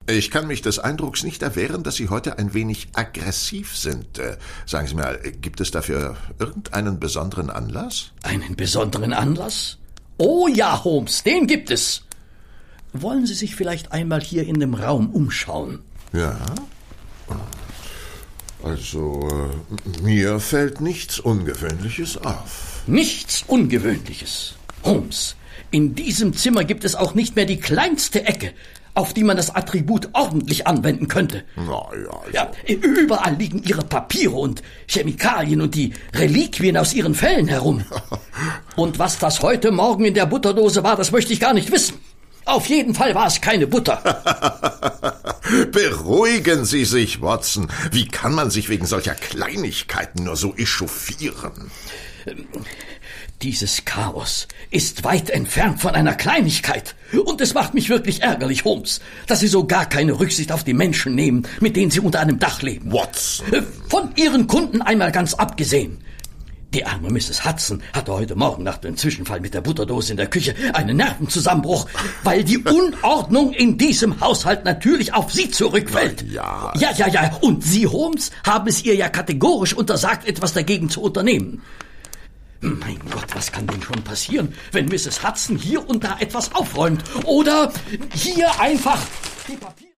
Ich kann mich des Eindrucks nicht erwehren, dass Sie heute ein wenig aggressiv sind. Sagen Sie mal, gibt es dafür irgendeinen besonderen Anlass? Einen besonderen Anlass? Oh ja, Holmes, den gibt es. Wollen Sie sich vielleicht einmal hier in dem Raum umschauen? Ja. Also, mir fällt nichts Ungewöhnliches auf. Nichts Ungewöhnliches. Holmes, in diesem Zimmer gibt es auch nicht mehr die kleinste Ecke, auf die man das Attribut ordentlich anwenden könnte. Ja, überall liegen Ihre Papiere und Chemikalien und die Reliquien aus Ihren Fällen herum. Und was das heute Morgen in der Butterdose war, das möchte ich gar nicht wissen. Auf jeden Fall war es keine Butter. Beruhigen Sie sich, Watson. Wie kann man sich wegen solcher Kleinigkeiten nur so echauffieren? Dieses Chaos ist weit entfernt von einer Kleinigkeit. Und es macht mich wirklich ärgerlich, Holmes, dass Sie so gar keine Rücksicht auf die Menschen nehmen, mit denen Sie unter einem Dach leben. Watson! Von Ihren Kunden einmal ganz abgesehen. Die arme Mrs. Hudson hatte heute Morgen nach dem Zwischenfall mit der Butterdose in der Küche einen Nervenzusammenbruch, weil die Unordnung in diesem Haushalt natürlich auf Sie zurückfällt. Ja. Ja. Und Sie, Holmes, haben es ihr ja kategorisch untersagt, etwas dagegen zu unternehmen. Mein Gott, was kann denn schon passieren, wenn Mrs. Hudson hier und da etwas aufräumt? Oder hier einfach die Papiere...